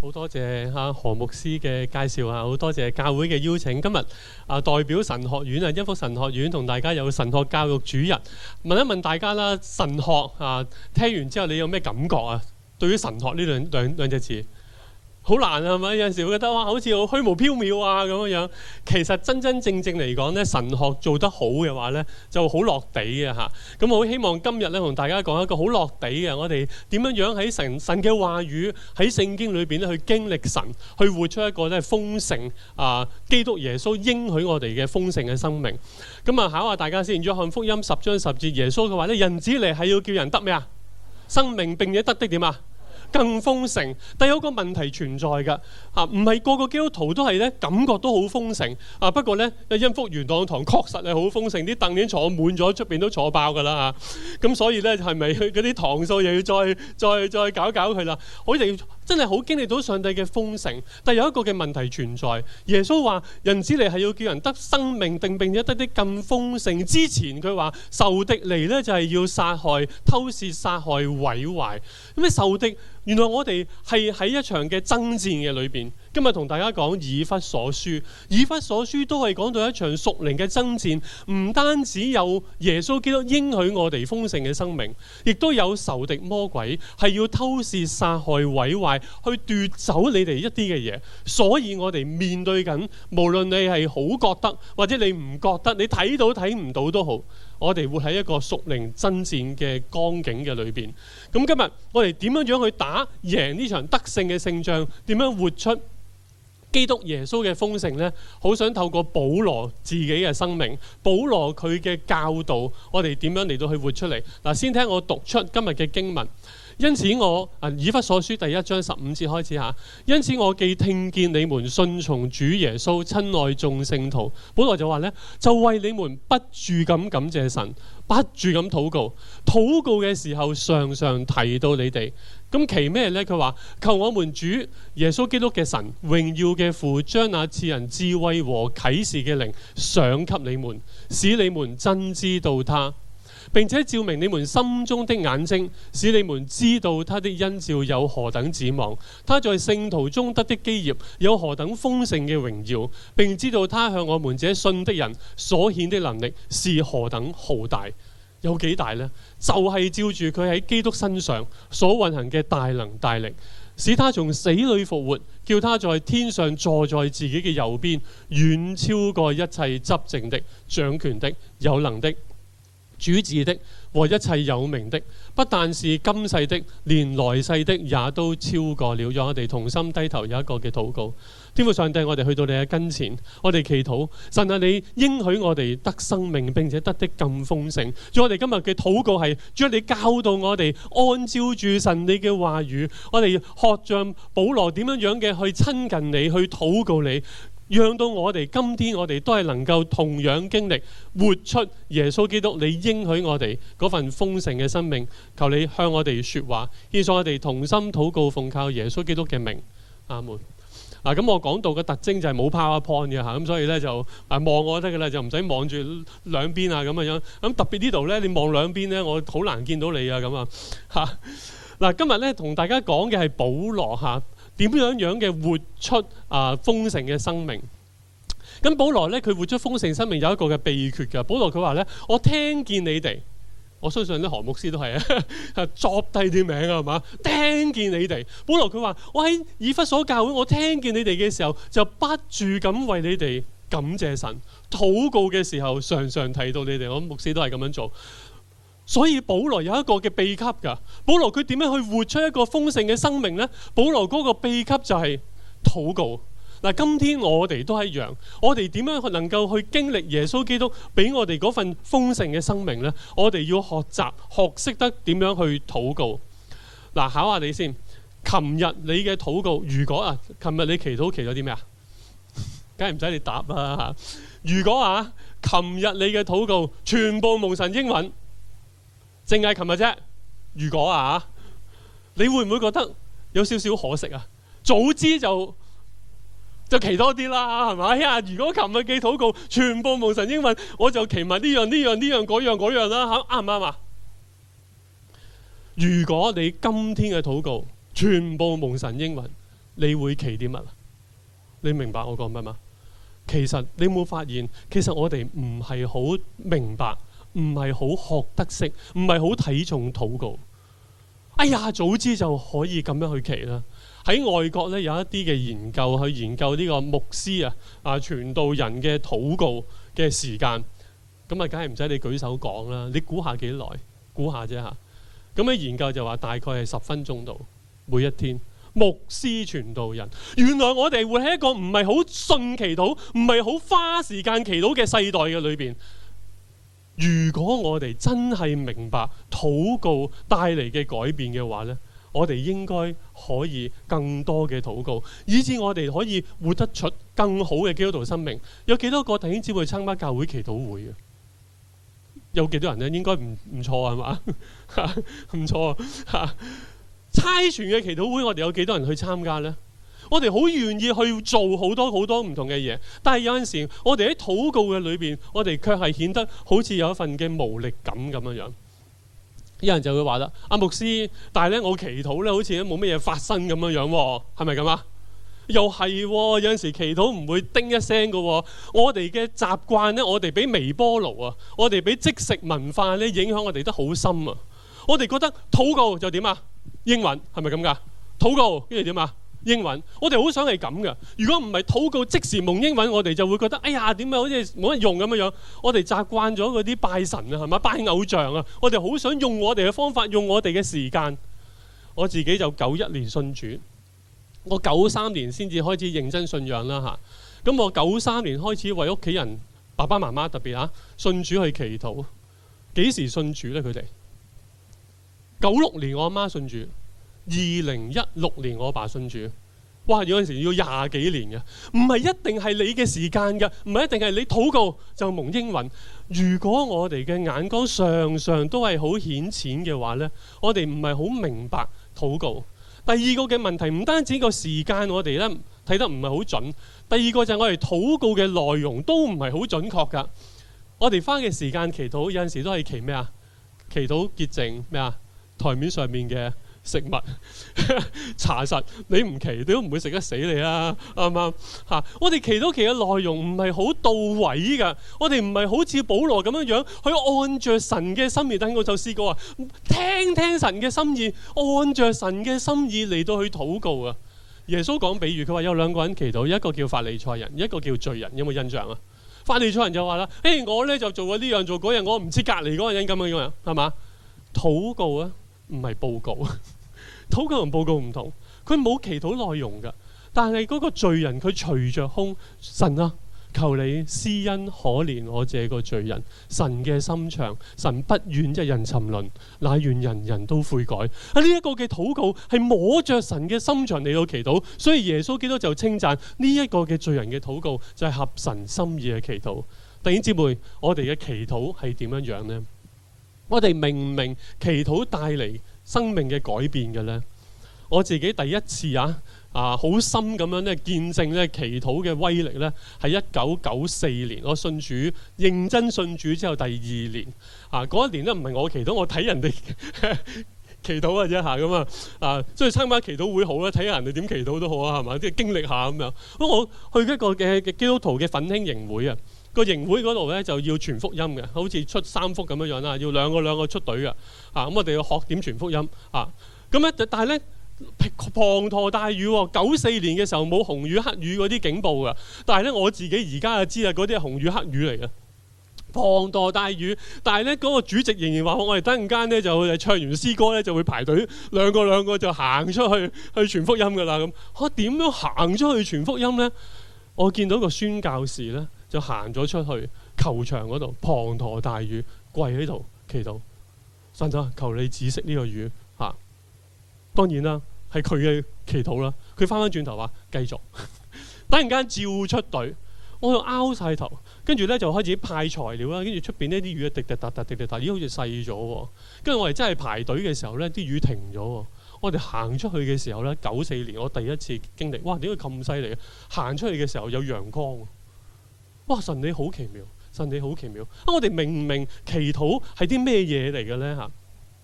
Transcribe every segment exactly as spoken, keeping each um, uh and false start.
好多謝哈何牧師嘅介紹啊，好多謝教會嘅邀請。今日啊，代表神學院啊，恩福神學院同大家有神學教育主日，問一問大家啦，神學啊，聽完之後你有咩感覺啊？對於神學呢兩兩兩隻字，好難啊，係咪？有陣時會覺得哇，好似好虛無縹緲啊咁樣樣。其實真真正正嚟講咧，神學做得好嘅話咧，就好落地嘅嚇。咁我好希望今日咧同大家講一個好落地嘅，我哋點樣樣喺神神嘅話語喺聖經裏邊咧去經歷神，去活出一個咧豐盛啊，基督耶穌應許我哋嘅豐盛嘅生命。咁啊，考下大家先。約翰福音十章十節，耶穌嘅話咧，人子嚟係要叫人得咩啊？生命，並且得的點啊？更豐盛。但有個問題存在㗎啊，唔係個個基督徒都係咧感覺都好豐盛啊。不過咧，恩福元朗堂確實係好豐盛，啲凳已經坐滿咗，出邊都坐爆㗎啦嚇。咁所以咧，係咪嗰啲堂數又要再再再搞搞佢啦？我哋真係好經歷到上帝嘅豐盛，但有一個嘅問題存在。耶穌話：人子嚟係要叫人得生命，並並且得啲更豐盛。之前佢話仇敵嚟咧就係要殺害、偷竊、殺害、毀壞。咁咩仇敵？原來我哋係喺一場嘅爭戰嘅裏邊。今日同大家講以弗所書，以弗所書都係講到一場屬靈嘅爭戰，唔單止有耶穌基督應許我哋豐盛嘅生命，亦都有仇敵魔鬼係要偷竊、殺害、毀壞，去奪走你哋一啲嘅嘢。所以我哋面對緊，無論你係好覺得或者你唔覺得，你睇到睇唔到都好，我哋活喺一個屬靈爭戰嘅光景嘅裏邊。咁今日我哋點樣樣去打贏呢場得勝嘅勝仗？點樣活出基督耶穌嘅豐盛呢？好想透過保羅自己嘅生命，保羅佢嘅教導，我哋點樣嚟到去活出嚟？嗱，先聽我讀出今日嘅經文。因此我啊，以弗所書第一章十五節開始嚇。因此我既聽見你們順從主耶穌，親愛眾聖徒，保羅就話呢，就為你們不住咁感謝神，不住咁禱告，禱告嘅時候常常提到你哋。咁其咩呢？佢話求我們主耶穌基督嘅神，榮耀嘅父，將那賜人智慧和啟示嘅靈賞給你們，使你們真知道他，並且照明你們心中的眼睛，使你們知道他的恩召有何等指望，他在聖徒中得的基業有何等豐盛嘅榮耀，並知道他向我們這信的人所顯的能力是何等浩大。有幾大呢？就係、是、照住佢喺基督身上所運行嘅大能大力，使他從死裏復活，叫他在天上坐在自己嘅右邊，遠超過一切執政的、掌權的、有能的、主治的和一切有名的，不但是今世的，連來世的也都超過了。讓我哋同心低頭，有一個嘅禱告。天父上帝，我哋去到你嘅跟前，我哋祈禱，神啊，你應許我哋得生命，並且得的更豐盛。主，我哋今日嘅禱告係，主你教導我哋按照住神你嘅話語，我哋學像保羅點樣樣嘅去親近你，去禱告你。讓到我哋今天我哋都係能夠同樣經歷活出耶穌基督你應許我哋嗰份豐盛嘅生命。求你向我哋說話，現在我哋同心禱告，奉靠耶穌基督嘅名，阿門。啊，咁我講到嘅特徵就係冇 PowerPoint 嘅嚇，咁所以咧就啊望我得嘅啦，就唔使望住兩邊啊咁嘅樣。咁特別呢度咧，你望兩邊咧，我好難見到你啊咁啊嚇。嗱，今日咧同大家講嘅係保羅嚇。點樣樣嘅活出啊豐盛嘅生命？咁保羅咧，佢活出豐盛生命有一個嘅秘訣㗎。保羅佢話咧：我聽見你哋，我相信啲何牧師都係啊，作低啲名啊，係嘛？聽見你哋。保羅佢話：我喺以弗所教會，我聽見你哋嘅時候，就不住咁為你哋感謝神。禱告嘅時候，常常提到你哋。我牧師都係咁樣做。所以保羅有一個嘅秘笈㗎。保羅佢點樣去活出一個豐盛嘅生命呢？保羅嗰個秘笈就係禱告。嗱，今天我哋都係一樣，我哋點樣能夠去經歷耶穌基督俾我哋嗰份豐盛嘅生命呢？我哋要學習學識得點樣去禱告。嗱，考下你先。琴日你嘅禱告，如果啊，琴日你祈禱祈咗啲咩啊？梗係唔使你答啦。如果啊，琴日你嘅禱告全部蒙神應允，淨係琴日啫。如果啊，你會唔會覺得有少少可惜啊？早知就就祈多啲啦，係咪啊？如果琴日嘅禱告全部蒙神應允，我就祈埋呢樣呢樣呢樣嗰樣嗰樣啦，啱唔啱啊？如果你今天嘅禱告全部蒙神應允， 你會祈啲乜？你明白我講乜嗎？其實你有冇發現，其實我哋唔係好明白，唔係好學得識，唔係好睇重禱告。哎呀，早知就可以咁樣去祈啦。喺外國咧有一啲嘅研究去研究呢個牧師啊啊傳道人嘅禱告嘅時間，咁啊梗係唔使你舉手講啦，你估下幾耐？估下啫嚇。咁嘅研究就話大概係十分鐘度每一天。牧師傳道人，原來我哋會喺一個唔係好信祈禱，唔係好花時間祈禱嘅世代嘅裏邊。如果我哋真係明白禱告帶嚟嘅改變嘅話呢，我哋應該可以更多嘅禱告，以致我哋可以活得出更好嘅基督徒生命。有幾多個弟兄姊妹參加教會祈禱會啊？有幾多人呢？應該唔唔錯係嘛？唔錯啊！差傳嘅祈禱會，我哋有幾多人去參加呢？我哋好願意去做好多好多唔同嘅嘢，但係有陣時，我哋喺禱告嘅裏邊，我哋卻係顯得好似有一份嘅無力感咁樣樣。有人就會話啦：阿牧師，但係咧我祈禱咧，好似都冇乜嘢發生咁樣樣喎，係咪咁啊？又係喎，有陣時祈禱唔會叮一聲嘅喎。我哋嘅習慣咧，我哋俾微波爐啊，我哋俾即食文化咧影響我哋得好深啊。我哋覺得禱告就點啊？英文係咪咁噶？禱告跟住點啊？英文，我哋好想係咁噶。如果唔係禱告即時蒙英文，我哋就會覺得哎呀點解好似冇乜用咁樣樣。我哋習慣咗嗰啲拜神啊，係嘛，拜偶像啊。我哋好想用我哋嘅方法，用我哋嘅時間。我自己就九一年信主，我九三年先至開始認真信仰啦嚇。咁我九三年開始為屋企人爸爸媽媽特別嚇信主去祈禱。幾時信主咧？佢哋？九六年我阿媽信主，二零一六年我阿爸信主。哇！有陣時要廿幾年嘅，唔係一定係你嘅時間嘅，唔係一定係你禱告就蒙應允。如果我哋嘅眼光常常都係好顯淺嘅話呢，我哋唔係好明白禱告。第二個嘅問題唔單止個時間我哋呢睇得唔係好準，第二個就係我哋禱告嘅內容都唔係好準確㗎。我哋花嘅時間祈禱有陣時都係祈咩啊？祈禱潔淨咩啊？台面上面嘅食物查實你唔祈，你都唔會食得死你啊，啱唔啱嚇？我哋祈禱祈嘅內容唔係好到位㗎，我哋唔係好似保羅咁樣樣去按着神嘅心意。等我就試過啊，聽聽神嘅心意，按着神嘅心意嚟到去禱告啊。耶穌講比喻，佢話有兩個人祈禱，一個叫法利賽人，一個叫罪人。有冇印象啊？法利賽人就話啦：誒我咧就做咗呢樣做嗰樣，我唔似隔離嗰個人咁樣樣，係嘛？禱告啊！唔係報告，禱告同報告唔同。佢冇祈禱內容㗎，但係嗰個罪人佢捶着胸，神啊，求你施恩可憐我這個罪人。神嘅心腸，神不願一人沉淪，乃願人人都悔改。啊，呢一個嘅禱告係摸着神嘅心腸嚟到祈禱，所以耶穌基督就稱讚呢一個嘅罪人嘅禱告就係合神心意嘅祈禱。弟兄姊妹，我哋嘅祈禱係點樣樣呢？我哋明唔明祈禱帶嚟生命嘅改變嘅呢？我自己第一次啊啊好深咁樣咧見證咧祈禱嘅威力呢，係一九九四年我信主認真信主之後第二年啊，嗰一年咧唔係我祈禱，我睇人哋祈禱嘅啫嚇咁啊啊，所以參加祈禱會好啦，睇下人哋點祈禱都好啊，係嘛，即係經歷下咁樣。咁我去一個嘅嘅基督徒嘅奮興營會啊。個營會嗰度咧就要傳福音嘅，好似出三福咁樣樣啦，要兩個兩個出隊嘅，啊咁我哋要學點傳福音啊，咁咧但係咧滂沱大雨喎，九四年嘅時候冇紅雨黑雨嗰啲警報㗎，但係咧我自己而家就知啦，嗰啲係紅雨黑雨嚟嘅，滂沱大雨，但係咧嗰個主席仍然話我哋突然間咧就唱完詩歌咧就會排隊兩個兩個就行出去去傳福音㗎啦咁，我點樣行出去傳福音咧？我見到個宣教士咧。就行咗出去球場嗰度，滂沱大雨，跪喺度祈禱，神啊，求你止息呢個雨嚇、啊。當然啦，係佢嘅祈禱啦。佢翻返轉頭話繼續，突然間照出隊，我就拗晒頭，跟住咧就開始派材料啦。跟住出邊呢啲雨滴滴答答滴滴答，咦好似細咗喎。跟住我哋真係排隊嘅時候咧，啲雨停咗喎。我哋行出去嘅時候咧，九四年我第一次經歷，哇點解咁犀利嘅？行出去嘅時候有陽光。哇！神你好奇妙，神你好奇妙啊！我哋明唔明祈禱係啲咩嘢嚟嘅咧嚇？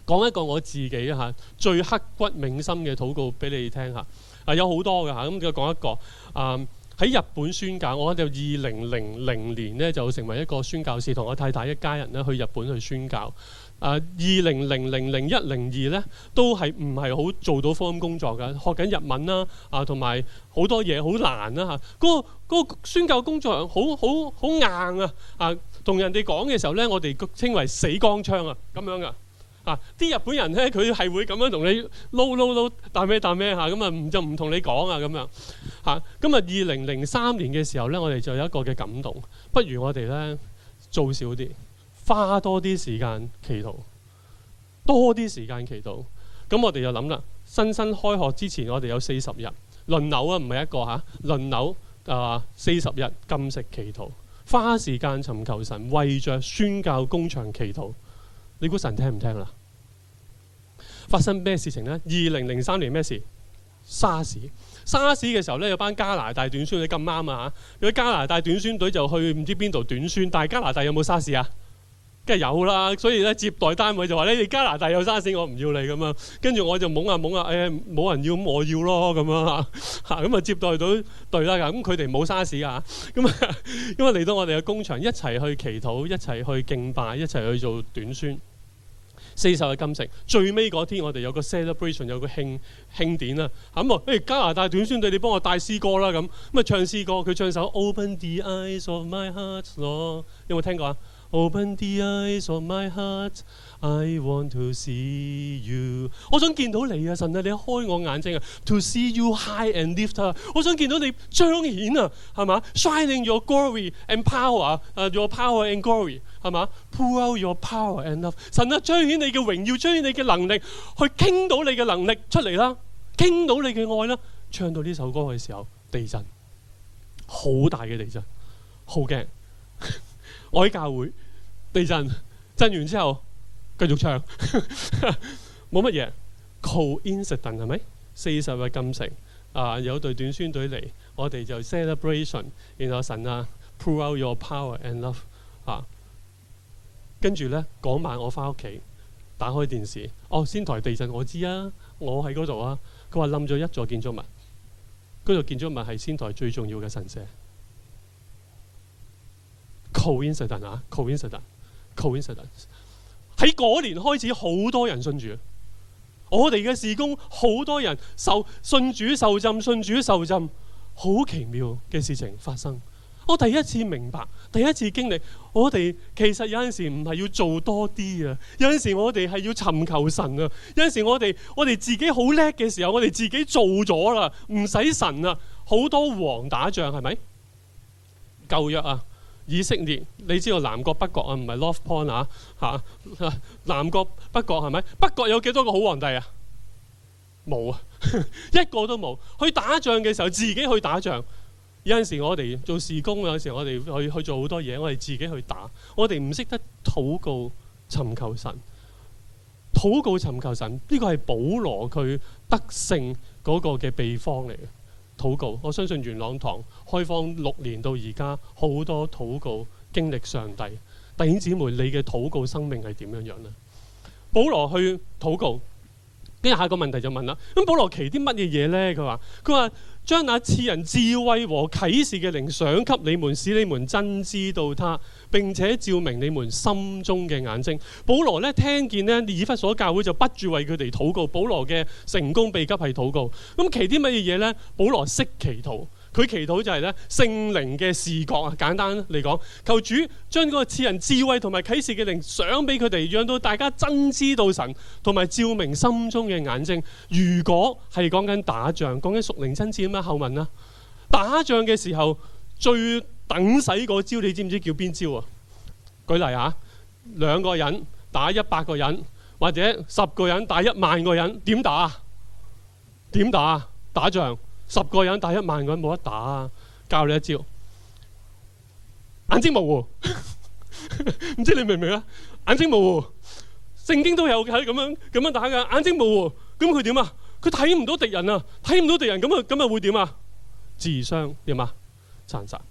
講一個我自己嚇最刻骨銘心嘅禱告俾你聽下。啊，有好多嘅嚇，咁就講一個啊。喺日本宣教，我就二零零零年咧就成為一個宣教士，同我太太一家人咧去日本去宣教。啊，二零零零零一零二咧都係唔係好做到福音工作嘅，學緊日文啦，啊同埋好多嘢好難啦嚇。嗰個嗰個宣教工作好好好硬啊！啊，同人哋講嘅時候咧，我哋稱為死光槍啊，咁樣噶。啊！啲日本人咧，佢係會咁樣同你撈撈撈，彈咩彈咩嚇，咁啊唔就唔同你講啊咁樣嚇。咁啊，二零零三年嘅時候咧，我哋就有一個嘅感動，不如我哋咧做少啲，花多啲時間祈禱，多啲時間祈禱。咁我哋就諗啦，新生開學之前，我哋有四十日輪流啊，唔係一個嚇，輪流啊四十日禁食祈禱，花時間尋求神，為着宣教工場祈禱。你估神聽唔聽啦？發生咩事情呢？二零零三年咩事？沙士。沙士嘅時候咧，有班加拿大短宣隊咁啱啊嚇，有啲加拿大短宣隊就去唔知邊度短宣，但係加拿大有冇沙士啊？梗係有啦，所以咧接待單位就話：你哋加拿大有沙士，我唔要你咁樣。跟住我就懵下懵下，誒、哎、冇人要，我要咯咁樣嚇。咁啊接待到隊啦，咁佢哋冇沙士啊。咁啊，因為嚟到我哋嘅工場，一齊去祈禱，一齊去敬拜，一齊去做短宣。四十日禁食，最尾嗰天我哋有個 celebration， 有個慶慶典啊！咁啊，誒加拿大短宣隊，你幫我帶詩歌啦咁，咁啊唱詩歌，佢唱首 Open the eyes of my heart， 咯，有冇聽過啊？ Open the eyes of my heart, I want to see you。 我想見到你啊，神啊，你開我眼睛啊 ，to see you high and lift up。我想見到你彰顯啊，係嘛 ？Shining your glory and power， uh, your power and glory， 係嘛 ？Pour out your power and love。神啊，彰顯你嘅榮耀，彰顯你嘅能力，去傾到你嘅能力出嚟啦，傾到你嘅愛啦。唱到呢首歌嘅時候，地震，好大嘅地震，好驚。我喺教會。地震震完之後繼續唱，冇乜嘢 coincidence 係咪？四十日禁食啊，有隊短宣隊嚟，我哋就 celebration， 然後神啊 pour out your power and love 啊，跟住咧嗰晚我翻屋企打開電視，哦仙台地震我知啊，我喺嗰度啊，佢話冧咗一座建築物，嗰座建築物係仙台最重要嘅神社。coincidence 啊 coincidence coincidence 喺嗰年開始，好多人信主。我哋嘅事工，好多人受信主受浸，信主受浸，好奇妙嘅事情發生。我第一次明白，第一次經歷，我哋其實有陣時唔係要做多啲啊，有陣時我哋係要尋求神啊。有陣時我哋我哋自己好叻嘅時候，我哋自己做咗啦，唔使神啊。好多王打仗係咪？舊約啊。以色列，你知道南國北國啊，唔係 Love Point 啊嚇，南國北國係咪？北國有幾多個好皇帝啊？冇啊，一個都冇。去打仗嘅時候，自己去打仗。有陣時我哋做事工，有陣時我哋去去做好多嘢，我哋自己去打。我哋唔識得禱告尋求神，禱告尋求神，呢個係保羅佢得勝嗰個嘅秘方嚟嘅。禱告，我相信元朗堂開荒六年到而家，好多禱告經歷上帝。弟兄姊妹，你嘅禱告生命係點樣樣呢？保羅去禱告，跟住下個問題就問啦。咁保羅祈啲乜嘢嘢呢？佢話佢話將那賜人智慧和啟示嘅靈賞給你們，使你們真知道他，並且照明你們心中嘅眼睛。保羅咧聽見咧以弗所教會就不住為佢哋禱告。保羅嘅成功秘笈係禱告。咁祈啲乜嘢嘢咧？保羅識祈禱。佢祈禱就係咧聖靈嘅視覺啊，簡單嚟講，求主將嗰個賜人智慧同埋啟示嘅靈賞俾佢哋，讓到大家真知道神，同埋照明心中嘅眼睛。如果係講緊打仗，講緊屬靈爭戰咩後文啊？打仗嘅時候最等使嗰招，你知唔知叫邊招啊？舉例啊，兩個人打一百個人，或者十個人打一萬個人，點打啊？點打啊？打仗？十個人打一萬個人冇得打啊！教你一招，眼睛模糊，唔知你明唔明啊？眼睛模糊，聖經都有喺咁樣咁樣打嘅，眼睛模糊，咁佢點啊？佢睇唔到敵人啊，睇唔到敵人，咁啊咁啊會點啊？自傷點啊？殘殺。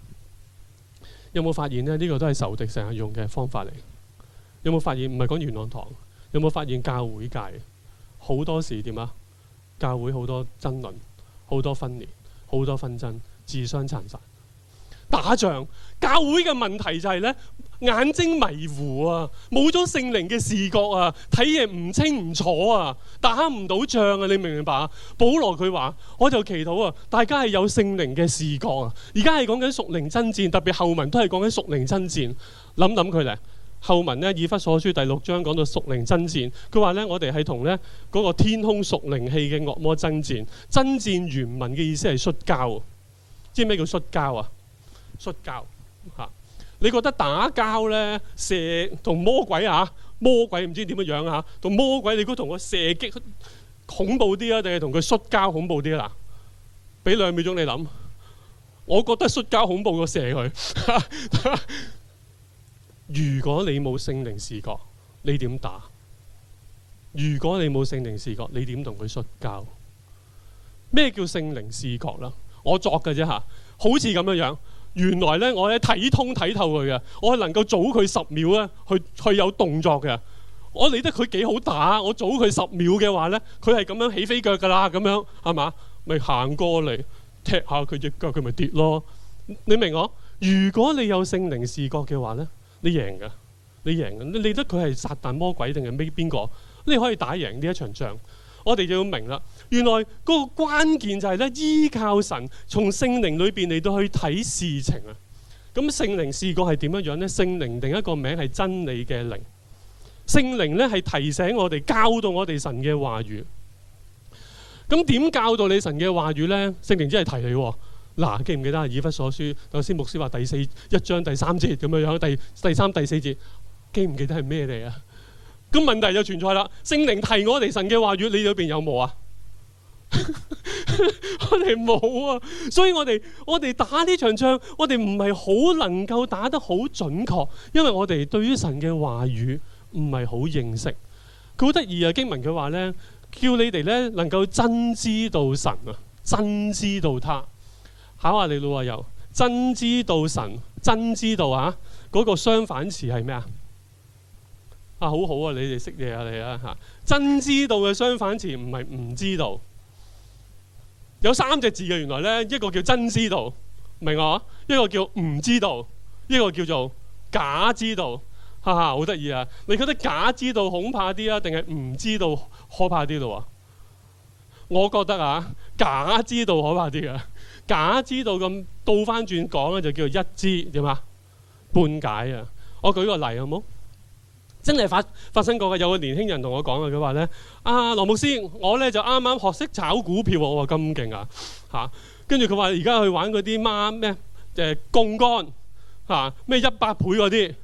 有冇發現呢？呢、這個都係仇敵成日用嘅方法嚟。有冇發現？唔係講元朗堂， 有冇發現教會界好多時點啊？教會好多爭論，好多分裂，好多紛爭，自相殘殺。打仗，教會嘅問題就係咧，眼睛迷糊啊，冇咗聖靈嘅視覺啊，睇嘢唔清唔楚啊，打唔到仗啊，你明唔明白啊？保羅佢話，我就祈禱啊，大家係有聖靈嘅視覺啊。而家係講緊屬靈爭戰，特別後文都係講緊屬靈爭戰。諗諗佢咧，後文呢，以弗所書第六章講到屬靈爭戰，佢話咧，我哋係同咧嗰個天空屬靈氣嘅惡魔爭戰。爭戰原文嘅意思係摔跤，知咩叫摔跤啊？摔跤嚇，你覺得打交咧，射同魔鬼啊，魔鬼唔知點樣樣啊，同魔鬼你估同個射擊恐怖啲啊，定係同佢摔跤恐怖啲啊？嗱，俾兩秒鐘你諗，我覺得摔跤恐怖過射佢。如果你冇聖靈視覺，你點打？如果你冇聖靈視覺，你點同佢摔跤？咩叫聖靈視覺啦？我作嘅啫嚇，好似咁樣樣。原來咧，我咧睇通睇透佢嘅，我係能夠早佢十秒咧，去去有動作嘅。我理得佢幾好打，我早佢十秒嘅話咧，佢係咁樣起飛腳噶啦，咁樣係嘛？咪行過嚟踢下佢隻腳，佢咪跌咯。你明我？如果你有聖靈視覺嘅話咧，你贏㗎，你贏㗎。你理得佢係撒旦魔鬼定係咩邊個？你可以打贏呢一場仗。我哋就要明啦，原來嗰個關鍵就係咧，依靠神從聖靈裏邊嚟到去睇事情啊。咁聖靈視覺係點樣樣咧？聖靈另一個名係真理嘅靈。聖靈咧係提醒我哋，教導我哋神嘅話語。咁點教導你神嘅話語咧？聖靈真係提你喎。嗱，記唔記得啊？以弗所書頭先牧師話第四一章第三節咁樣樣，第第三第四節記唔記得係咩嚟啊？咁問題就存在啦。聖靈提我哋神嘅話語，你裏邊有冇啊？我哋冇啊，所以我哋我哋打呢場仗，我哋唔係好能夠打得好準確，因為我哋對於神嘅話語唔係好認識。佢好得意啊！經文佢話咧，叫你哋咧能夠真知道神啊，真知道他。考下你老啊，又真知道神，真知道啊，嗰、那個相反詞係咩啊？啊，好好啊！你哋識嘢啊，你啊嚇！真知道嘅相反詞唔係唔知道，有三隻字嘅。原來咧，一個叫真知道，明我？一個叫唔知道，一個叫做假知道。哈哈，好得意啊！你覺得假知道恐怕啲啊，定係唔知道可怕啲咯？我覺得啊，假知道可怕啲啊！假知道咁倒翻轉講咧，就叫做一知點啊？半解啊！我舉個例好冇？真係發發生過嘅，有個年輕人同我講啊，佢話咧：啊，羅牧師，我咧就啱啱學識炒股票喎。我話咁勁啊嚇！跟住佢話而家去玩嗰啲孖咩誒槓桿嚇咩一百倍嗰啲，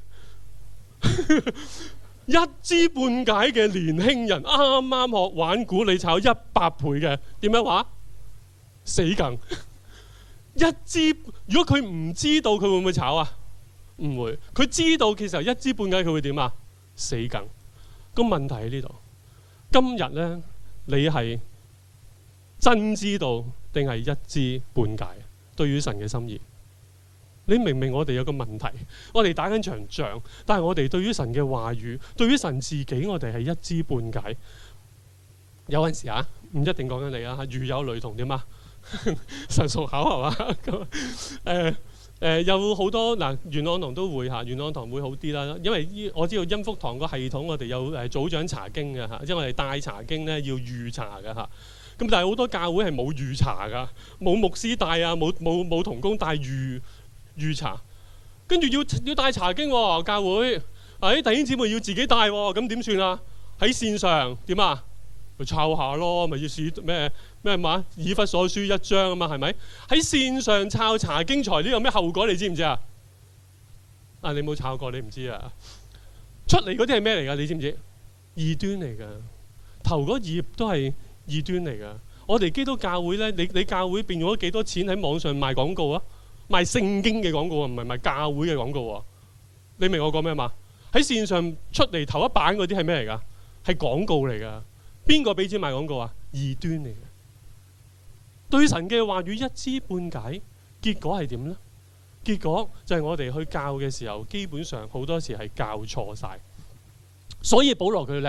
一知半解嘅年輕人啱啱學玩股，你炒一百倍嘅點樣話？死梗！一知如果佢唔知道，佢會唔會炒啊？唔會。佢知道其實一知半解，佢會點啊？死梗。個問題喺呢度。今日咧，你係真知道定係一知半解？對於神嘅心意，你明唔明？我哋有個問題，我哋打緊場仗，但係我哋對於神嘅話語，對於神自己，我哋係一知半解。有陣時啊，唔一定講緊你啊，如有雷同點啊？神屬口係嘛？咁誒誒有好多嗱，元朗堂都會嚇，元朗堂會好啲啦。因為我知道恩福堂個系統，我哋有誒組長查經嘅嚇，即係我哋帶查經咧要預查嘅嚇。咁但係好多教會係冇預查㗎，冇牧師帶啊，冇冇冇同工帶預預查，跟住要要帶查經喎，教會誒弟兄姊妹要自己帶喎，咁點算啊？喺線上點啊？咪抄下咯，咪要試咩咩嘛？以弗所書一章啊嘛，係咪？喺線上抄查經材料有咩後果？你知唔知啊？啊，你冇抄過，你唔知啊。出嚟嗰啲係咩嚟㗎？你知唔知？異端嚟㗎，頭嗰頁都係異端嚟㗎。我哋基督教會咧，你你教會變咗幾多錢喺網上賣廣告啊？賣聖經嘅廣告啊，唔係賣教會嘅廣告啊。你明我講咩嘛？喺線上出嚟頭一版嗰啲係咩嚟㗎？係廣告嚟㗎。邊個俾錢賣廣告啊？異端嚟嘅。對神嘅話語一知半解，結果係點呢？結果就係我哋去教嘅時候，基本上好多時係教錯晒。所以保羅佢叻，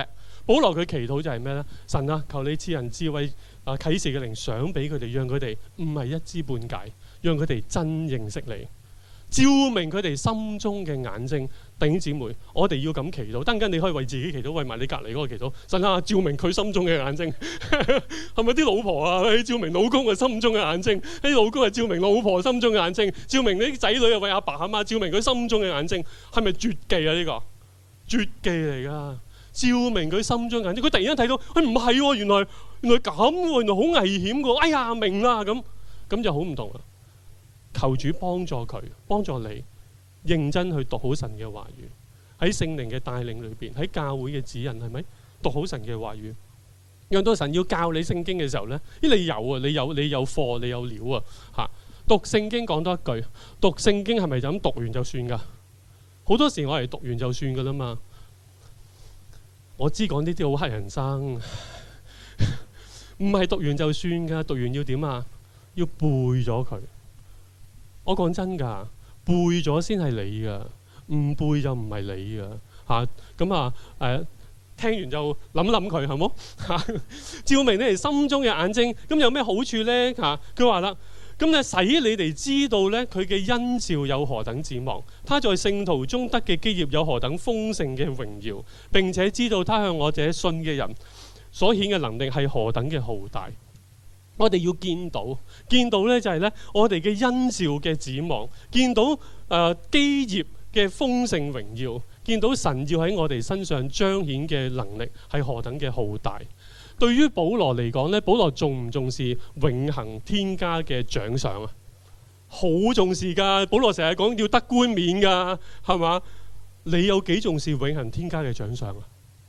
保羅佢祈禱就係咩咧？神啊，求你賜人智慧啊，啟示嘅靈想俾佢哋，讓佢哋唔係一知半解，讓佢哋真認識你，照明佢哋心中嘅眼睛。弟兄姊妹，我哋要咁祈禱。等陣間你可以為自己祈禱，為埋你隔離嗰個祈禱。神啊，照明佢心中嘅眼睛。係咪啲老婆啊？照明老公嘅心中嘅眼睛。啲老公係照明老婆心中嘅眼睛。照明你啲仔女啊，為阿爸阿媽照明佢心中嘅眼睛。係咪絕技啊？呢、這個絕技嚟㗎。照明佢心中嘅眼睛。佢突然間睇到，佢唔係喎，原來原來咁喎，原來好危險㗎。哎呀，明啦，咁咁就好唔同啦。求主幫助佢，幫助你。認真去讀好神嘅話語，喺聖靈嘅帶領裏邊，喺教會嘅指引，係咪讀好神嘅話語？讓到神要教你聖經嘅時候呢，咦你有啊，你有你有課，你有料啊！嚇，讀聖經講多一句，讀聖經係咪就咁讀完就算㗎？好多時我係讀完就算㗎啦嘛。我知講呢啲好乞人憎，唔係讀完就算㗎，讀完要點啊？要背咗佢。我講真㗎。背咗先係你噶，唔背就唔係你噶嚇。咁啊誒，聽完就諗諗佢，係冇嚇？照明你哋心中嘅眼睛，咁有咩好處咧嚇？佢話啦，咁咧使你哋知道咧，佢嘅恩召有何等指望，他在聖徒中得嘅基業有何等豐盛嘅榮耀，並且知道他向我這信嘅人所顯嘅能力係何等嘅浩大。我哋要見到，見到咧就係咧，我哋嘅恩召嘅指望，見到誒基業嘅豐盛榮耀，見到神要喺我哋身上彰顯嘅能力係何等嘅浩大。對於保羅嚟講咧，保羅重唔重視永恆天家嘅獎賞啊？好重視㗎。保羅成日講要得冠冕㗎，係嘛？你有幾重視永恆天家嘅獎賞啊？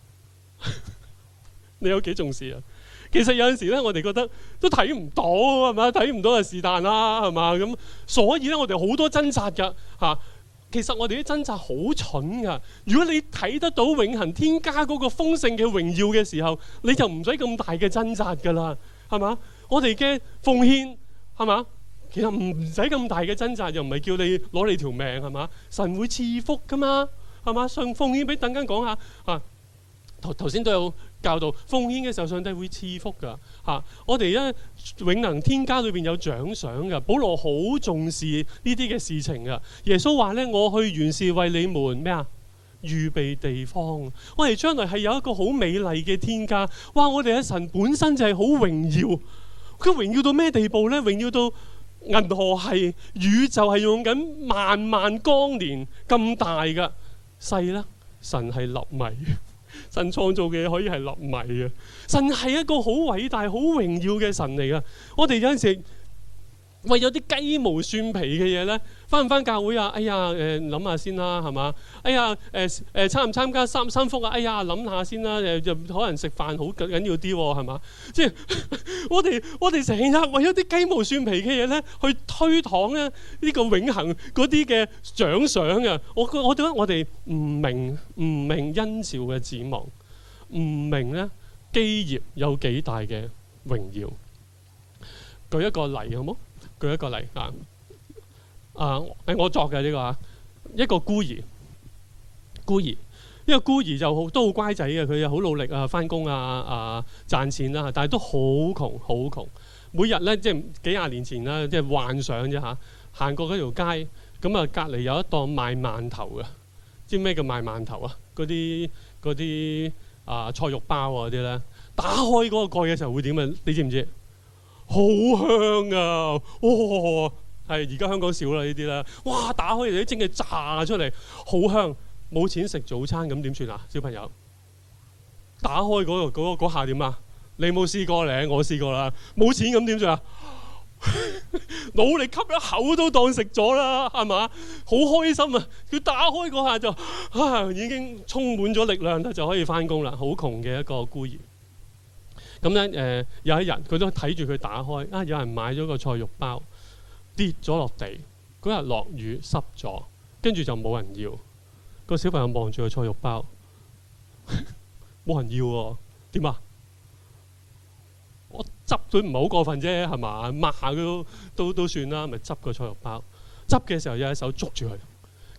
你有幾重視啊？其實有陣時咧，我哋覺得都睇唔到，係嘛？睇唔到就是但啦，係嘛？咁所以咧，我哋好多掙扎㗎嚇。其實我哋啲掙扎好蠢㗎。如果你睇得到永恆天家嗰個豐盛嘅榮耀嘅時候，你就唔使咁大嘅掙扎㗎啦，係嘛？我哋嘅奉獻係嘛？其實唔使咁大嘅掙扎，又唔係叫你攞你條命，係嘛？神會賜福㗎嘛，係嘛？上奉獻俾等間講下啊。頭頭先都有教導奉獻嘅時候，上帝會賜福㗎嚇、啊。我哋咧永能天家裏邊有獎賞㗎。保羅好重視呢啲嘅事情㗎。耶穌話咧：我去原是為你們咩啊？預備地方。我哋將來係有一個好美麗嘅天家。哇！我哋嘅神本身就係好榮耀。佢榮耀到咩地步咧？榮耀到銀河系宇宙係用緊萬萬光年咁大㗎。細啦，神係粒米。神創造嘅嘢可以係粒米嘅，神係一個好偉大、好榮耀嘅神嚟噶。我哋有陣時為咗啲雞毛蒜皮嘅嘢咧，返唔返教會啊？哎呀，誒諗下先啦，係嘛？哎呀，誒誒參唔參加三三福啊？哎呀，諗下先啦，誒就可能食飯好緊要啲喎，係嘛？即係我哋我哋成日為咗啲雞毛蒜皮嘅嘢咧，去推搪咧呢個永恆嗰啲嘅獎賞啊！我我覺得我哋唔明唔明恩召嘅指望，唔明咧基業有幾大嘅榮耀。舉一個例好冇？舉一個例啊！啊，係我作嘅呢個啊，一個孤兒，孤兒，呢個孤兒就好都好乖仔嘅，佢又好努力啊，返工啊啊賺錢啦，但係都好窮，好窮。每日咧即係幾廿年前啦，即係幻想啫嚇，行過嗰條街，咁啊隔離有一檔賣饅頭嘅，知咩叫賣饅頭啊？嗰啲嗰啲啊菜肉包啊嗰啲咧，打開嗰個蓋嘅時候會點啊？你知唔知？好香啊！哇，係而家香港少啦呢啲啦。哇，打開嚟啲蒸嘅炸出嚟，好香。冇錢食早餐咁點算啊？小朋友，打開嗰、嗰個嗰、嗰個、下點啊？你冇試過咧？我試過啦。冇錢咁點算啊？努力吸一口都當食咗啦，係嘛？好開心啊！佢打開嗰下就啊，已經充滿咗力量啦，就可以返工啦。好窮嘅一個孤兒。咁咧誒，有一日佢都睇住佢打開啊，有人買咗個菜肉包跌咗落地，嗰日落雨濕咗，跟住就冇人要。個小朋友望住個菜肉包，冇人要喎，點啊？我執佢唔係好過分啫，係嘛？抹下佢都都都算啦，咪執個菜肉包。執嘅時候有一手捉住佢，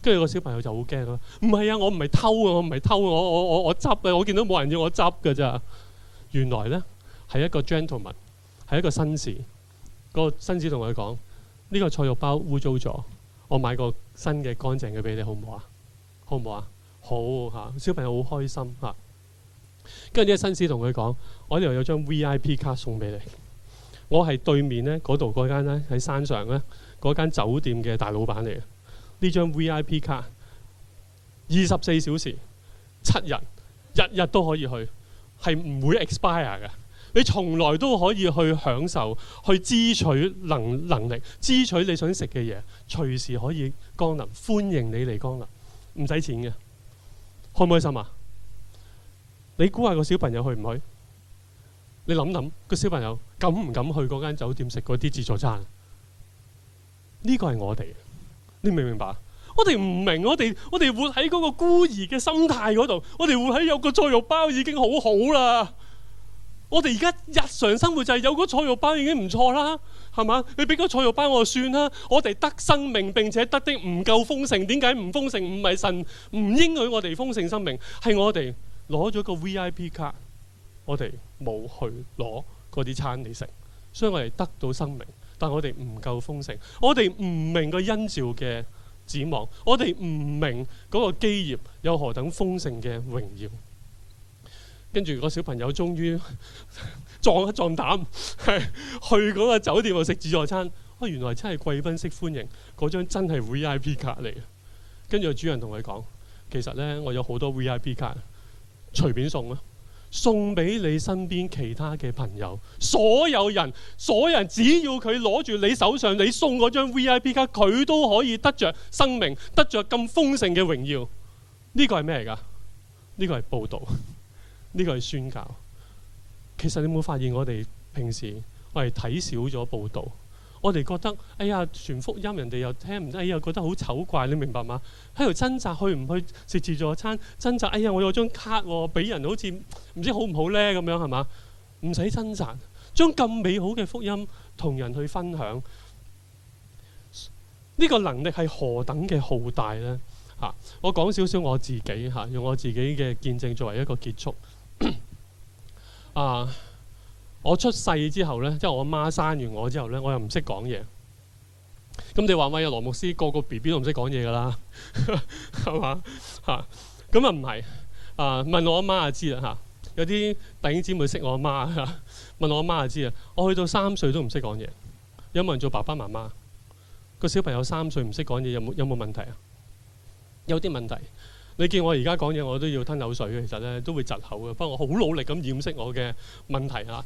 跟住個小朋友就好驚啦，唔係啊，我唔係偷啊，我唔係偷啊，我我我我執啊，我見到冇人要我執㗎咋。原來咧係一個 gentleman， 係一個紳士。個紳士同佢講：呢個菜肉包污糟咗，我買個新嘅乾淨嘅俾你，好唔好啊？好唔好啊？好嚇，小朋友好開心嚇。跟住呢個紳士同佢講：我呢度有張 V I P 卡送俾你，我係對面咧嗰度嗰間咧喺山上咧嗰間酒店嘅大老闆嚟嘅。呢張 V I P 卡二十四小時七日，日日都可以去，係唔會 expire 嘅。你從來都可以去享受，去支取能能力，支取你想食嘅嘢，隨時可以光臨，歡迎你嚟光臨，唔使錢嘅，開唔開心啊？你估下個小朋友去唔去？你諗諗個小朋友敢唔敢去嗰間酒店食嗰啲自助餐？呢個係我哋，你明唔明白？我哋唔明，我哋我哋活喺嗰個孤兒嘅心態嗰度，我哋活喺有個菜肉包已經好好啦。我哋而家日常生活就係有個菜肉包已經唔錯啦，係嘛？你俾個菜肉包我就算啦。我哋得生命並且得的唔夠豐盛，點解唔豐盛？唔係神唔應許我哋豐盛生命，係我哋攞咗個 V I P 卡，我哋冇去攞嗰啲餐嚟食，所以我哋得到生命，但我哋唔夠豐盛，我哋唔明個恩召嘅指望，我哋唔明嗰個基業有何等豐盛嘅榮耀。跟住個小朋友終於壯一壯膽，係去嗰個酒店度食自助餐。哦，原來真係貴賓式歡迎，嗰張真係 V I P 卡嚟嘅。跟住個主人同佢講：其實呢，我有好多 V I P 卡，隨便送啊，送俾你身邊其他嘅朋友，所有人，所有人只要佢攞住你手上你送嗰張 V I P 卡，佢都可以得着生命，得着咁豐盛嘅榮耀。呢個係咩嚟㗎？呢個係報導。呢個係宣教。其實你有冇發現我哋平時我哋睇少咗報導，我哋覺得哎呀傳福音人哋又聽唔得，哎呀覺得好醜怪，你明白嗎？喺度掙扎去唔去食自助餐，掙扎哎呀我有張卡喎，俾人好似唔知好唔好呢咁樣係嘛？唔使掙扎，將咁美好嘅福音同人去分享，呢個能力係何等嘅浩大呢？嚇！我講少少我自己嚇，用我自己嘅見證作為一個結束。啊！我出世之後呢，即係我媽生完我之後呢，我又唔識講嘢。咁你話喂，羅牧師個個 B B 都唔識講嘢㗎啦，係嘛嚇？咁啊唔係啊，問我阿媽就知啦嚇。有啲弟兄姊妹識我阿媽嚇，問我阿媽就知啦。我去到三歲都唔識講嘢，有冇人做爸爸媽媽？個小朋友三歲唔識講嘢，有冇有冇問題啊？有啲問題。你見我而家講嘢，我都要吞口水嘅，其實咧都會窒口嘅。不過我好努力咁掩飾我嘅問題啊。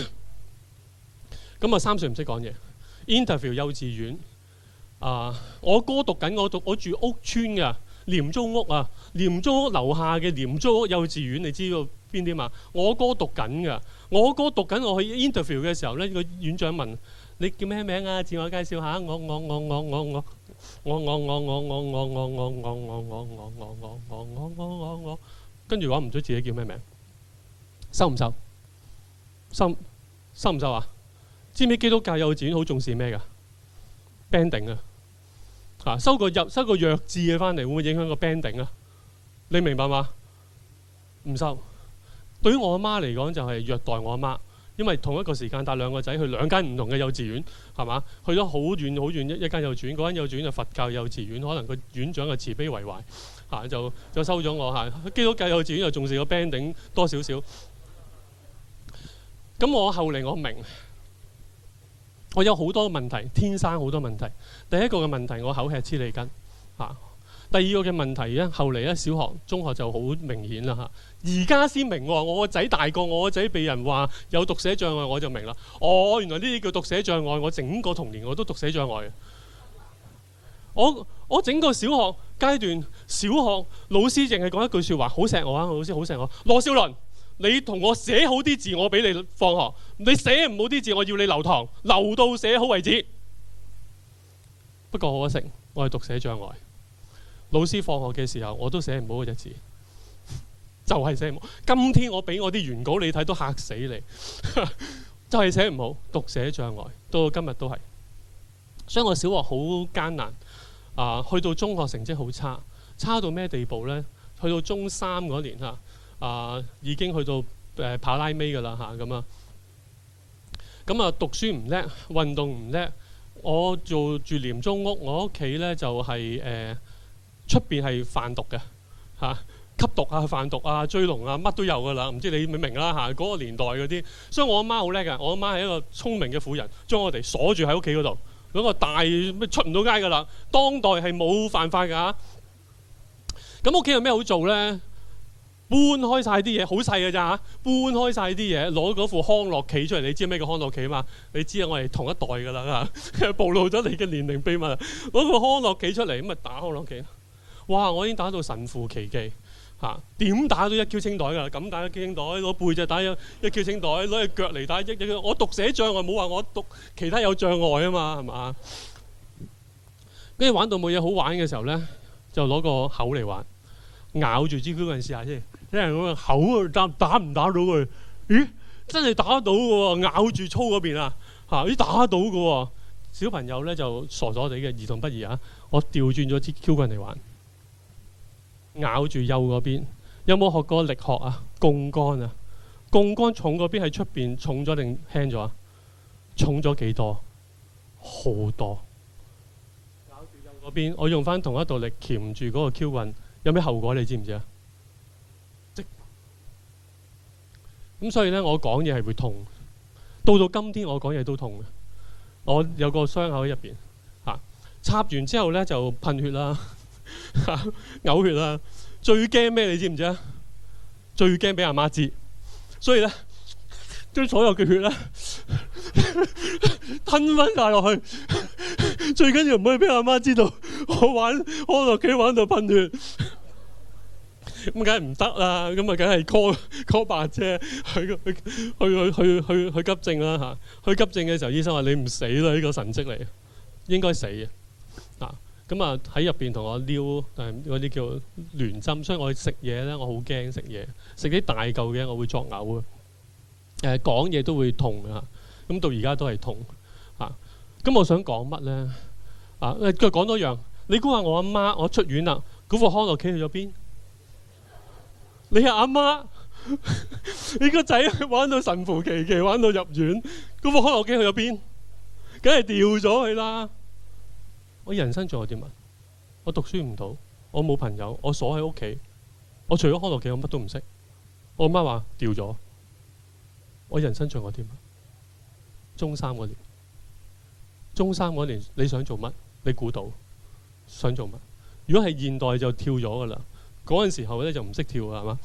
咁啊，三歲唔識講嘢。Interview 幼稚園啊，我哥讀緊，我讀我住屋村嘅廉租屋啊，廉租屋樓下嘅廉租屋幼稚園，你知道邊啲嘛？我哥讀緊㗎，我哥讀緊。我去 interview 嘅時候咧，個院長問你叫咩名啊？自我介紹下。我我我我我我。我我我我我我我我我我我我我我我我我我，跟住講唔知自己叫咩名，收唔收？收收唔收啊？知唔知基督教幼稚園好重視咩㗎 ？banding 啊，嚇收個入收個弱智嘅翻嚟，會唔會影響個 banding 啊？你明白嗎？唔收。對於我阿媽嚟講，就係虐待我阿媽。因為同一個時間帶兩個仔去兩間唔同嘅幼稚園，係嘛？去咗好遠好遠一一間幼稚園，嗰間幼稚園就佛教幼稚園，可能個院長嘅慈悲為懷，嚇、啊、就就收咗我嚇。基督教幼稚園就重視個 banding 多少少。咁我後嚟我明，我有好多問題，天生好多問題。第一個嘅問題，我口吃黐脷根嚇。啊第二個嘅問題咧，後嚟咧小學、中學就好明顯啦嚇。而家先明喎，我個仔大個，我個仔被人話有讀寫障礙，我就明啦。哦，原來呢啲叫讀寫障礙，我整個童年我都讀寫障礙嘅。我我整個小學階段，小學老師淨係講一句説話，好錫我啊！老師好錫我。羅少麟，你同我寫好啲字，我俾你放學。你寫唔好啲字，我要你留堂，留到寫好為止。不過好可惜，我係讀寫障礙。老師放學嘅時候，我都寫唔好嗰隻字，就係寫唔好。今天我俾我啲原稿你睇都嚇死你，就係寫唔好，讀寫障礙，到今日都係。所以我小學好艱難啊，去到中學成績好差，差到咩地步呢？去到中三嗰年嚇，啊已經去到誒、呃、跑拉尾㗎啦嚇咁啊。咁啊讀書唔叻，運動唔叻。我做住廉租屋，我屋企咧就係誒出邊係販毒嘅嚇、啊，吸毒啊、販毒啊、追龍啊，乜都有㗎啦。唔知你明唔明啦嚇？嗰、啊嗰個年代嗰啲，所以我阿媽好叻㗎。我阿媽係一個聰明嘅婦人，將我哋鎖住喺屋企嗰度，嗰個大咩出唔到街㗎啦。當代係冇犯法㗎。咁屋企有咩好做咧？搬開晒啲嘢，好細㗎咋嚇！搬開晒啲嘢，攞嗰副康樂棋出嚟。你知咩叫康樂棋嘛？你知啊，我哋同一代㗎啦嚇，暴露咗你嘅年齡秘密。攞副康樂棋出嚟，咁咪打康樂棋。哇！我已經打到神乎其技嚇，點打都一 Q 清袋㗎啦！咁打一 Q 清袋，攞背脊打一一 Q 清袋，攞隻腳嚟打一一。我讀寫障礙冇話我讀其他有障礙啊嘛，係嘛？跟住玩到冇嘢好玩嘅時候咧，就攞個口嚟玩，咬住支 Q 棍試下先。因為我個口打打唔打到佢？咦，真係打到嘅喎！咬住粗嗰邊啊，嚇！咦，打到嘅喎！小朋友咧就傻傻地嘅，兒童不宜啊！我調轉咗支 Q 棍嚟玩，咬住右嗰邊。有冇學過力學啊？槓桿啊？槓桿重嗰邊喺出邊重咗定輕咗啊？重咗幾多？好多。咬住右嗰邊，我用翻同一道力鉗住嗰個 Q 棍，有咩後果你知唔知啊？咁所以咧，我講嘢係會痛。到到今天，我講嘢都痛嘅。我有個傷口喺入邊，嚇插完之後咧就噴血啦，嘔血啦。最驚咩？你知唔知啊？最驚俾阿媽知。所以咧，將所有嘅血咧吞翻晒落去。最緊要唔可以俾阿媽知道我玩康樂棋玩到噴血。咁梗係唔得啦，咁啊梗係 call call 白姐去去去去去去急症啦嚇！去急症嘅時候，醫生話你唔死啦，呢個神蹟嚟，應該死嘅嗱。咁啊喺入邊同我撩誒嗰啲叫聯針，所以我食嘢咧，我好驚食嘢，食啲大嚿嘅我會作嘔嘅。誒講嘢都會痛嘅嚇，咁到而家都係痛嚇。咁我想講乜咧？啊誒，再講多樣，你估下我阿媽我出院啦，嗰副康樂棋去咗邊？你係阿媽，你個仔玩到神乎其技，玩到入院，嗰副康樂機去咗邊？梗係掉咗佢啦！我人生仲有啲乜？我讀書唔到，我冇朋友，我鎖喺屋企，我除咗康樂機，我乜都唔識。我阿媽話掉咗，我人生仲有啲乜？中三嗰年，中三嗰年你想做乜？你估到想做乜？如果係現代就跳咗噶啦。嗰陣時候咧就唔識跳啊，係嘛？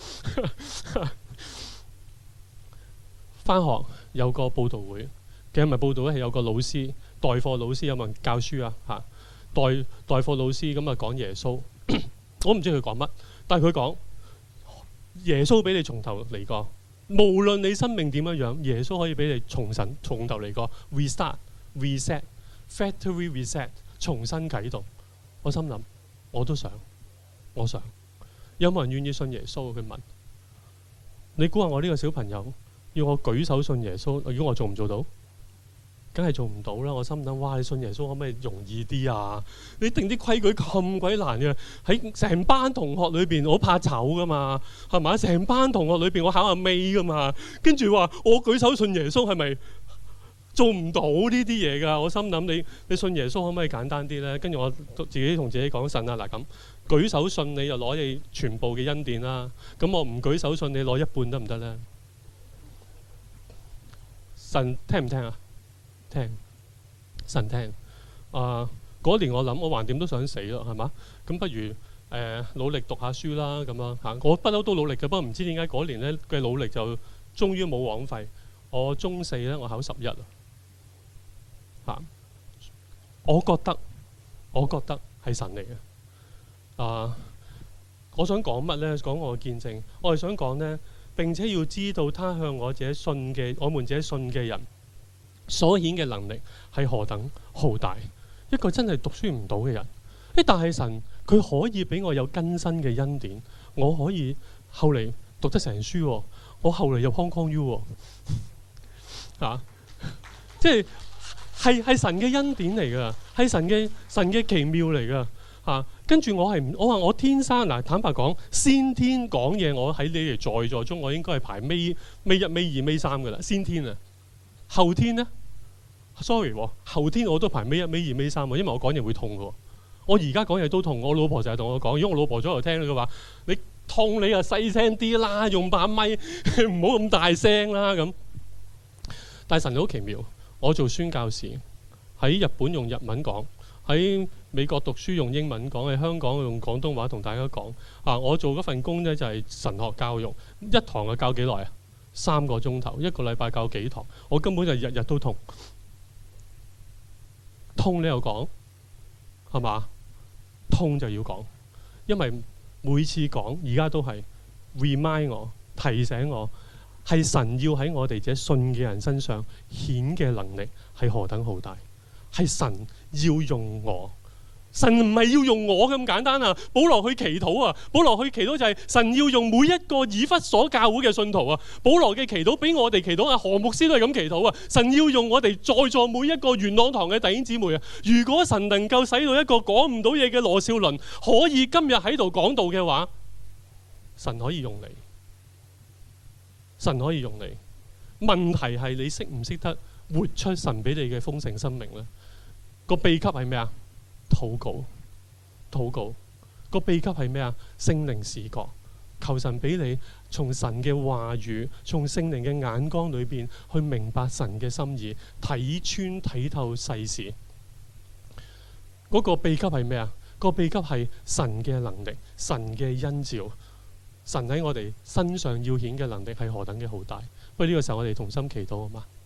返學有個報道會，其實唔係報道咧，係有個老師代課老師有冇人教書啊？嚇，代代課老師咁啊講耶穌，我唔知佢講乜，但係佢講耶穌俾你從頭嚟過，無論你生命點樣樣，耶穌可以俾你重新從頭嚟過 ，restart、reset、factory reset， 重新啟動。我心諗我都想，我想。有冇人願意信耶穌？佢問你估下我呢個小朋友要我舉手信耶穌，如果我做唔做到？梗係做唔到啦！我心諗，哇！你信耶穌可唔可以容易啲啊？你定啲規矩咁鬼難嘅，喺成班同學裏邊，我怕醜噶嘛，係咪？成班同學裏邊，我考下尾噶嘛，跟住話我舉手信耶穌係咪做唔到呢啲嘢㗎？我心諗你你信耶穌可唔可以簡單啲咧？跟住我自己同自己講神啊，嗱咁。舉手信你就攞你全部嘅恩典啦，咁我唔舉手信你攞一半得唔得呢？神聽唔聽啊？聽，神聽。啊，嗰年我諗我橫掂都想死咯，係嘛？咁不如誒、呃、努力讀下書啦，咁樣嚇。我不嬲都努力嘅，不過唔知點解嗰年咧嘅努力就終於冇枉費。我中四咧，我考十一啊。嚇，我覺得，我覺得係神嚟嘅。啊！我想講乜呢？講我嘅見證，我係想講呢，並且要知道他向我這信嘅，我們這信嘅人所顯嘅能力係何等浩大。一個真係讀書唔到嘅人，誒，但係神佢可以俾我有更新嘅恩典，我可以後嚟讀得成書，我後嚟入 Hong Kong U 啊，即係係係神嘅恩典嚟㗎，係神嘅神嘅奇妙嚟㗎。 啊，跟住我係唔，我話我天生嗱，坦白講，先天講嘢，我喺你哋在座中，我應該係排尾尾一、尾二、尾三噶啦，先天啊。後天呢 ？sorry， 後天我都排尾一、尾二、尾三喎，因為我講嘢會痛嘅。我而家講嘢都痛，我老婆就係同我講，如果我老婆喺度聽佢話，你痛你就細聲啲啦，用把咪，唔好咁大聲啦咁。但係神好奇妙，我做宣教士喺日本用日文講，喺美國讀書用英文講，喺香港用廣東話同大家講。啊，我做嗰份工呢，就係神學教育，一堂就教幾耐啊？三個鐘頭，一個禮拜教幾堂，我根本就日日都痛。痛你又講，係嘛？痛就要講，因為每次講而家都係 remind 我，提醒我，係神要喺我哋這信嘅人身上顯嘅能力係何等浩大，係神要用我。神唔係要用我咁簡單啊！保羅去祈禱啊！保羅去祈禱就係神要用每一個以弗所教會嘅信徒啊！保羅嘅祈禱比我哋祈禱啊，何牧師都係咁祈禱啊！神要用我哋在座每一個元朗堂嘅弟兄姊妹啊！如果神能夠使到一個講唔到嘢嘅羅少麟可以今日喺度講道嘅話，神可以用你，神可以用你。問題係你識唔識得活出神俾你嘅豐盛生命呢？個秘笈係咩啊？禱告，禱告，個秘笈係咩啊？聖靈視覺，求神俾你從神嘅話語，從聖靈嘅眼光裏邊去明白神嘅心意，睇穿睇透世事。嗰個秘笈係咩啊？個秘笈係神嘅能力，神嘅恩召，神喺我哋身上要顯嘅能力係何等嘅浩大。不過呢個時候我哋同心祈禱好嘛？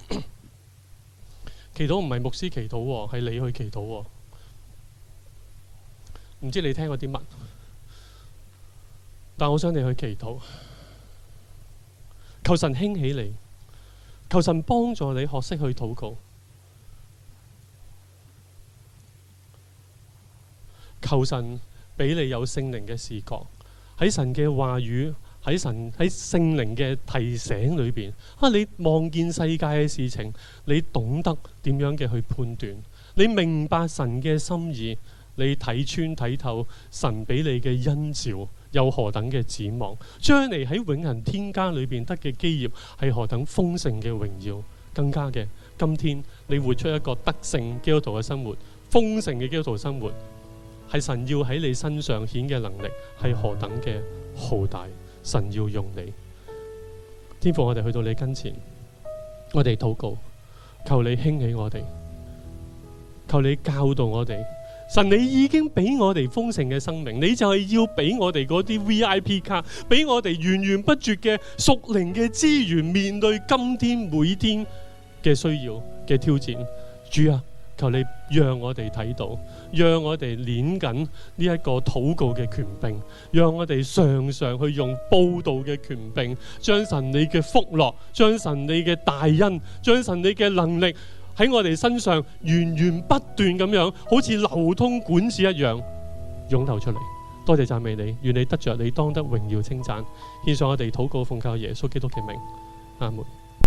祈禱唔係牧師祈禱，係你去祈禱。唔知你聽過啲乜，但我想你去祈禱，求神興起你，求神幫助你學識去禱告，求神俾你有聖靈嘅視覺，喺神嘅話語，喺神喺聖靈嘅提醒裏邊啊，你望見世界嘅事情，你懂得點樣嘅去判斷，你明白神嘅心意。你睇穿睇透神俾你嘅恩召有何等嘅指望，將嚟喺永恆天家裏邊得嘅基業係何等豐盛嘅榮耀，更加嘅今天你活出一個得勝基督徒嘅生活，豐盛嘅基督徒生活，係神要喺你身上顯嘅能力係何等嘅浩大，神要用你。天父，我哋去到你跟前，我哋禱告，求你興起我哋，求你教導我哋。神，你已經俾我哋豐盛嘅生命，你就係要俾我哋嗰啲 V I P 卡，俾我哋源源不絕嘅屬靈嘅資源，面對今天每天嘅需要嘅挑戰。主啊，求你讓我哋睇到，讓我哋練緊呢一個禱告嘅權柄，讓我哋常常去用報道嘅權柄，將神你嘅福樂，將神你嘅大恩，將神你嘅能力喺我哋身上源源不斷咁樣，好似流通管子一樣湧流出嚟。多謝讚美你，願你得着你當得榮耀稱讚。獻上我哋禱告奉靠耶穌基督嘅名，阿門。